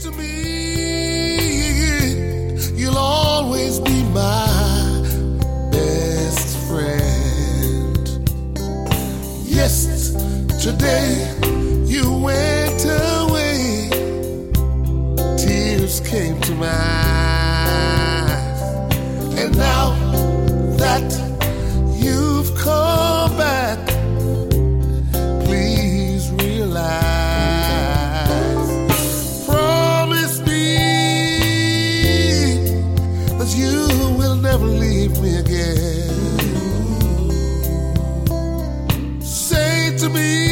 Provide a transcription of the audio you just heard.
to me, you'll always be my best friend. Yesterday you went away, tears came to my eyes, and now that you've come back, please realize, promise me that you will never leave me again. Say to me